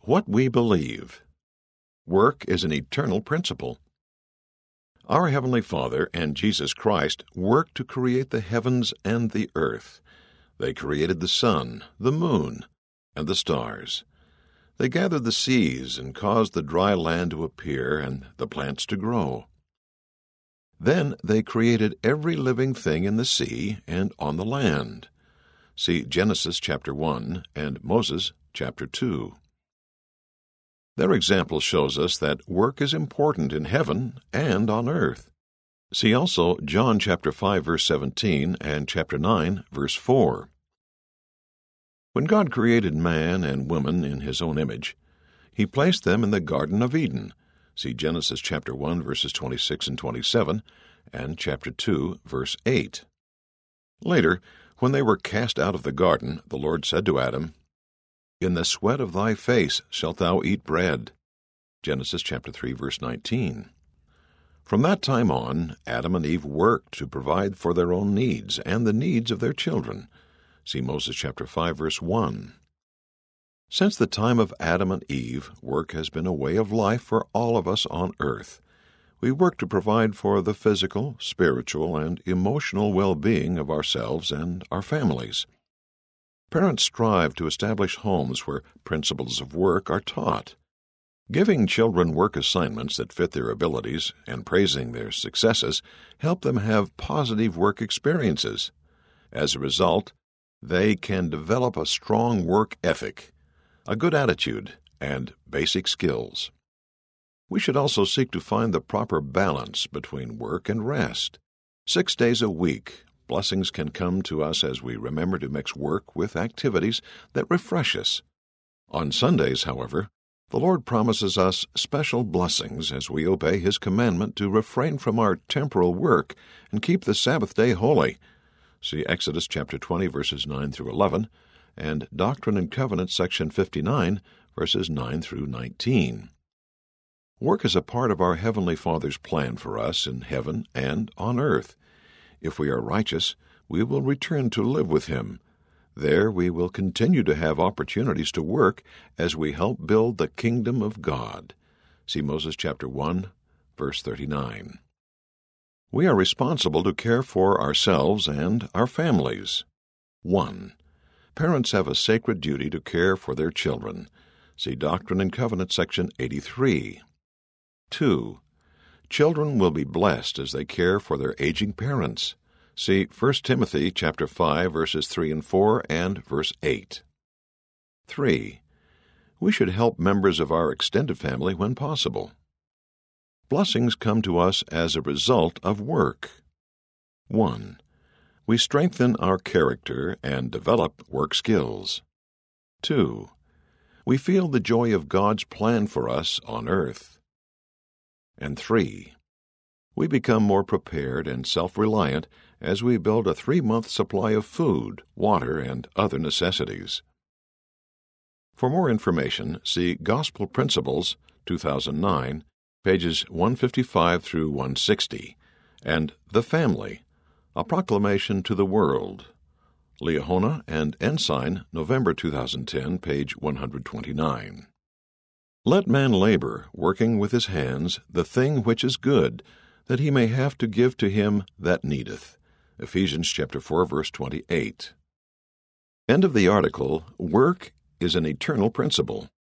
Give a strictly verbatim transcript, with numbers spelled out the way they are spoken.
What we believe. Work is an eternal principle. Our Heavenly Father and Jesus Christ worked to create the heavens and the earth. They created the sun, the moon, and the stars. They gathered the seas and caused the dry land to appear and the plants to grow. Then they created every living thing in the sea and on the land. See Genesis chapter one and Moses chapter two. Their example shows us that work is important in heaven and on earth. See also John chapter five verse seventeen and chapter nine verse four. When God created man and woman in His own image, He placed them in the Garden of Eden. See Genesis chapter one verses twenty-six and twenty-seven and chapter two verse eight. Later, when they were cast out of the garden, the Lord said to Adam, "In the sweat of thy face shalt thou eat bread." Genesis chapter three verse nineteen. From that time on, Adam and Eve worked to provide for their own needs and the needs of their children. See Moses chapter five verse one. Since the time of Adam and Eve, work has been a way of life for all of us on earth. We work to provide for the physical, spiritual, and emotional well-being of ourselves and our families. Parents strive to establish homes where principles of work are taught. Giving children work assignments that fit their abilities and praising their successes help them have positive work experiences. As a result, they can develop a strong work ethic, a good attitude, and basic skills. We should also seek to find the proper balance between work and rest. Six days a week, blessings can come to us as we remember to mix work with activities that refresh us. On Sundays, however, the Lord promises us special blessings as we obey His commandment to refrain from our temporal work and keep the Sabbath day holy. See Exodus chapter twenty, verses nine through eleven, and Doctrine and Covenants, section fifty-nine, verses nine through nineteen. Work is a part of our Heavenly Father's plan for us in heaven and on earth. If we are righteous, we will return to live with Him. There we will continue to have opportunities to work as we help build the kingdom of God. See Moses chapter one, verse thirty-nine. We are responsible to care for ourselves and our families. one. Parents have a sacred duty to care for their children. See Doctrine and Covenants, section eighty-three. two. Children will be blessed as they care for their aging parents. See First Timothy chapter five, verses three and four and verse eight. three. We should help members of our extended family when possible. Blessings come to us as a result of work. one. We strengthen our character and develop work skills. two. We feel the joy of God's plan for us on earth. And three. We become more prepared and self-reliant as we build a three-month supply of food, water, and other necessities. For more information, see Gospel Principles, two thousand nine, pages one fifty-five through one sixty, and The Family, A Proclamation to the World, Liahona and Ensign, November two thousand ten, page one twenty-nine. Let man labor, working with his hands, the thing which is good, that he may have to give to him that needeth. Ephesians chapter four, verse twenty-eight. End of the article. Work is an eternal principle.